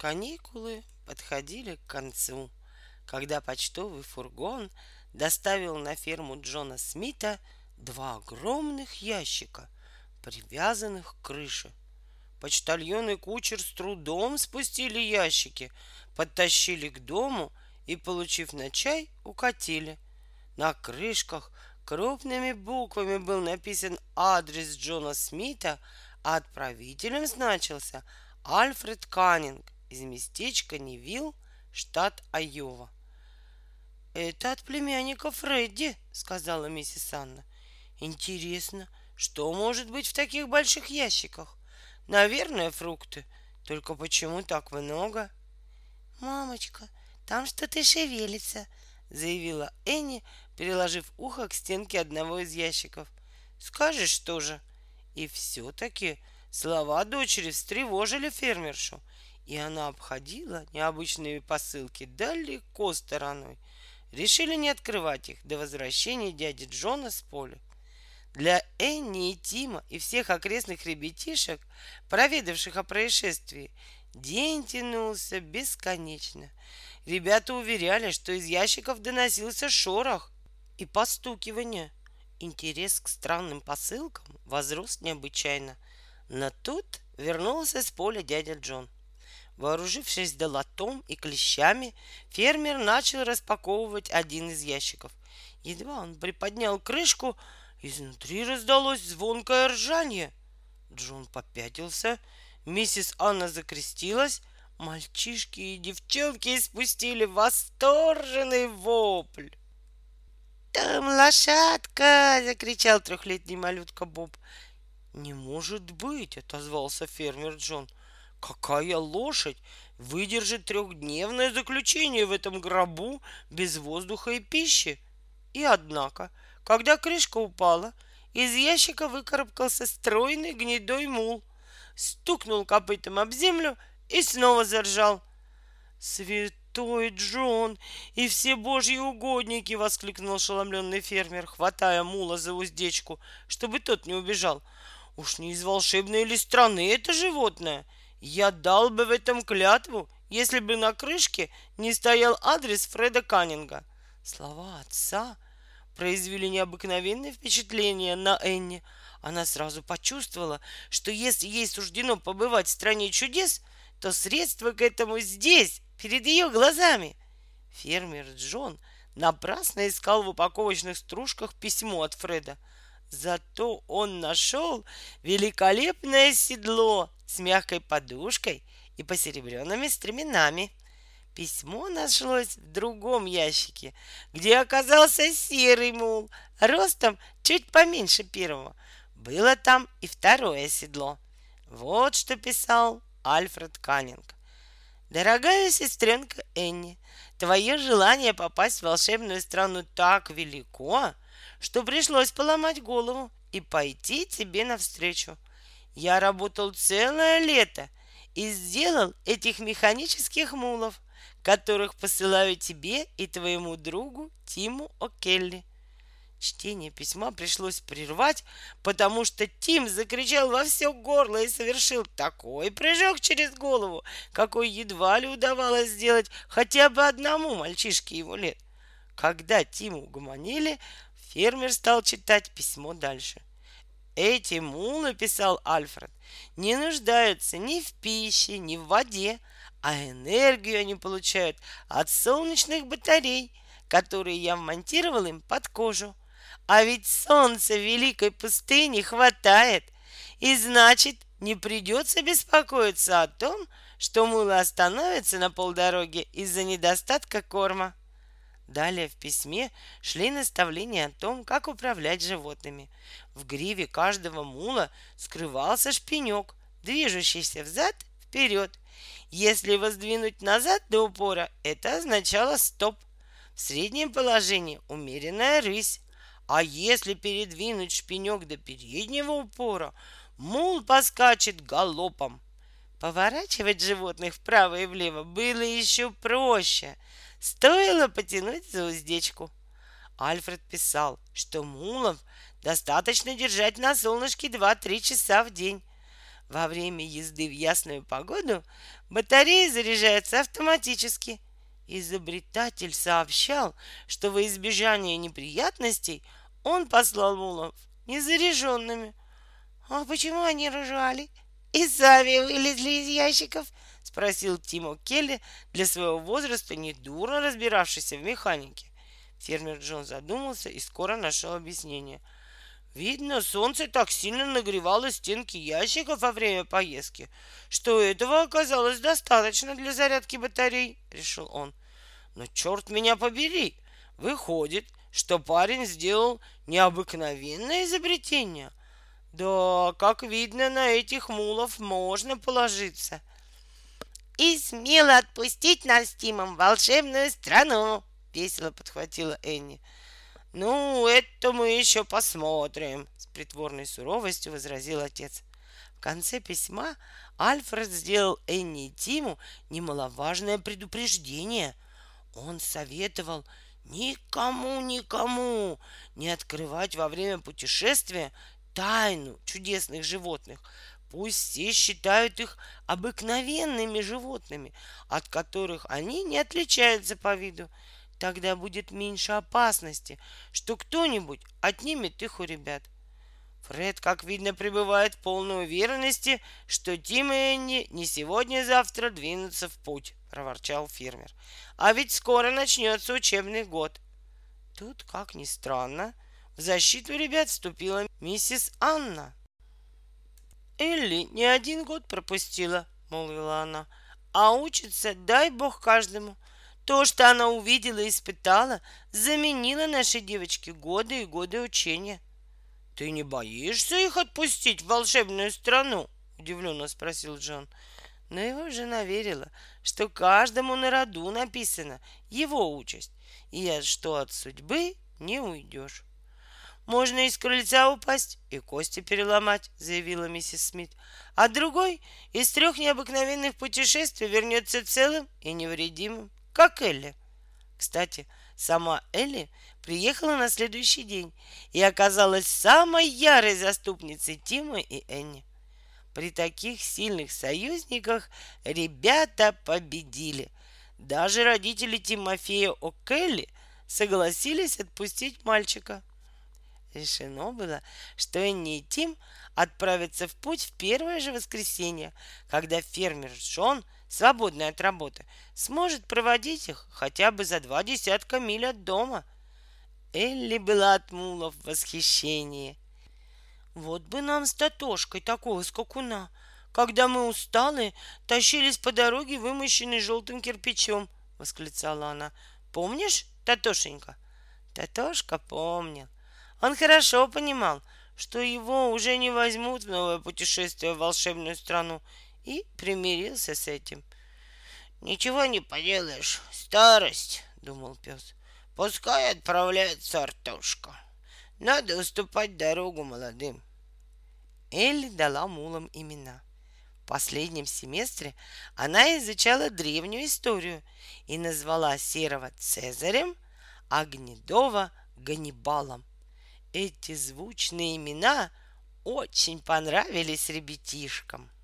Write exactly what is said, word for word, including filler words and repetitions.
Каникулы подходили к концу, когда почтовый фургон доставил на ферму Джона Смита два огромных ящика, привязанных к крыше. Почтальон и кучер с трудом спустили ящики, подтащили к дому и, получив на чай, укатили. На крышках крупными буквами был написан адрес Джона Смита, а отправителем значился Альфред Каннинг из местечка Невилл, штат Айова. «Это от племянника Фредди», — сказала миссис Анна. «Интересно, что может быть в таких больших ящиках? Наверное, фрукты. Только почему так много?» «Мамочка, там что-то шевелится», — заявила Энни, переложив ухо к стенке одного из ящиков. «Скажешь тоже?» И все-таки слова дочери встревожили фермершу, и она обходила необычные посылки далеко стороной. Решили не открывать их до возвращения дяди Джона с поля. Для Энни и Тима и всех окрестных ребятишек, проведавших о происшествии, день тянулся бесконечно. Ребята уверяли, что из ящиков доносился шорох и постукивание. Интерес к странным посылкам возрос необычайно. Но тут вернулся с поля дядя Джон. Вооружившись долотом и клещами, фермер начал распаковывать один из ящиков. Едва он приподнял крышку, изнутри раздалось звонкое ржанье. Джон попятился, миссис Анна закрестилась, мальчишки и девчонки испустили восторженный вопль. «Там лошадка!» — закричал трехлетний малютка Боб. «Не может быть!» — отозвался фермер Джон. «Какая лошадь выдержит трехдневное заключение в этом гробу без воздуха и пищи?» И однако, когда крышка упала, из ящика выкарабкался стройный гнедой мул, стукнул копытом об землю и снова заржал. «Святой Джон и все божьи угодники!» — воскликнул ошеломленный фермер, хватая мула за уздечку, чтобы тот не убежал. «Уж не из волшебной ли страны это животное? Я дал бы в этом клятву, если бы на крышке не стоял адрес Фреда Каннинга». Слова отца произвели необыкновенное впечатление на Энни. Она сразу почувствовала, что если ей суждено побывать в стране чудес, то средства к этому здесь, перед ее глазами. Фермер Джон напрасно искал в упаковочных стружках письмо от Фреда. Зато он нашел великолепное седло с мягкой подушкой и посеребренными стременами. Письмо нашлось в другом ящике, где оказался серый мул, ростом чуть поменьше первого. Было там и второе седло. Вот что писал Альфред Каннинг. «Дорогая сестренка Энни, твое желание попасть в волшебную страну так велико, что пришлось поломать голову и пойти тебе навстречу. Я работал целое лето и сделал этих механических мулов, которых посылаю тебе и твоему другу Тиму О'Келли». Чтение письма пришлось прервать, потому что Тим закричал во все горло и совершил такой прыжок через голову, какой едва ли удавалось сделать хотя бы одному мальчишке его лет. Когда Тима угомонили, фермер стал читать письмо дальше. «Эти мулы, — писал Альфред, — не нуждаются ни в пище, ни в воде, а энергию они получают от солнечных батарей, которые я вмонтировал им под кожу. А ведь солнца в великой пустыне хватает, и значит, не придется беспокоиться о том, что мулы остановятся на полдороге из-за недостатка корма». Далее в письме шли наставления о том, как управлять животными. В гриве каждого мула скрывался шпинек, движущийся взад-вперед. Если его сдвинуть назад до упора, это означало стоп. В среднем положении умеренная рысь. А если передвинуть шпинек до переднего упора, мул поскачет галопом. Поворачивать животных вправо и влево было еще проще. Стоило потянуть за уздечку. Альфред писал, что мулов достаточно держать на солнышке два-три часа в день. Во время езды в ясную погоду батарея заряжается автоматически. Изобретатель сообщал, что во избежание неприятностей он послал мулов незаряженными. «А почему они ржали и сами вылезли из ящиков?» — спросил Тимо Келли, для своего возраста недурно разбиравшийся в механике. Фермер Джон задумался и скоро нашел объяснение. «Видно, солнце так сильно нагревало стенки ящиков во время поездки, что этого оказалось достаточно для зарядки батарей», — решил он. «Но черт меня побери! Выходит, что парень сделал необыкновенное изобретение. Да, как видно, на этих мулов можно положиться». «И смело отпустить нас с Тимом в волшебную страну!» — весело подхватила Энни. «Ну, это мы еще посмотрим», — с притворной суровостью возразил отец. В конце письма Альфред сделал Энни и Тиму немаловажное предупреждение. Он советовал никому, никому не открывать во время путешествия тайну чудесных животных. Пусть все считают их обыкновенными животными, от которых они не отличаются по виду. Тогда будет меньше опасности, что кто-нибудь отнимет их у ребят. Фред, как видно, пребывает в полной уверенности, что Тим и Энни не сегодня-завтра двинутся в путь, проворчал фермер. А ведь скоро начнется учебный год. Тут, как ни странно, в защиту ребят вступила миссис Анна. «Элли не один год пропустила», — молвила она, — «а учится, дай бог, каждому. То, что она увидела и испытала, заменило нашей девочке годы и годы учения». «Ты не боишься их отпустить в волшебную страну?» — удивленно спросил Джон. Но его жена верила, что каждому на роду написана его участь, и что от судьбы не уйдешь. «Можно из крыльца упасть и кости переломать», — заявила миссис Смит. «А другой из трех необыкновенных путешествий вернется целым и невредимым, как Элли». Кстати, сама Элли приехала на следующий день и оказалась самой ярой заступницей Тима и Энни. При таких сильных союзниках ребята победили. Даже родители Тимофея О'Келли согласились отпустить мальчика. Решено было, что Энни и Тим отправятся в путь в первое же воскресенье, когда фермер Джон, свободный от работы, сможет проводить их хотя бы за два десятка миль от дома. Элли была от мулов в восхищении. «Вот бы нам с Татошкой такого скакуна, когда мы усталые тащились по дороге, вымощенной желтым кирпичом», — восклицала она. «Помнишь, Татошенька?» Татошка помнил. Он хорошо понимал, что его уже не возьмут в новое путешествие в волшебную страну, и примирился с этим. «Ничего не поделаешь, старость», — думал пес. «Пускай отправляется Артошка. Надо уступать дорогу молодым». Элли дала мулам имена. В последнем семестре она изучала древнюю историю и назвала Серого Цезарем, а Гнедова Ганнибалом. Эти звучные имена очень понравились ребятишкам.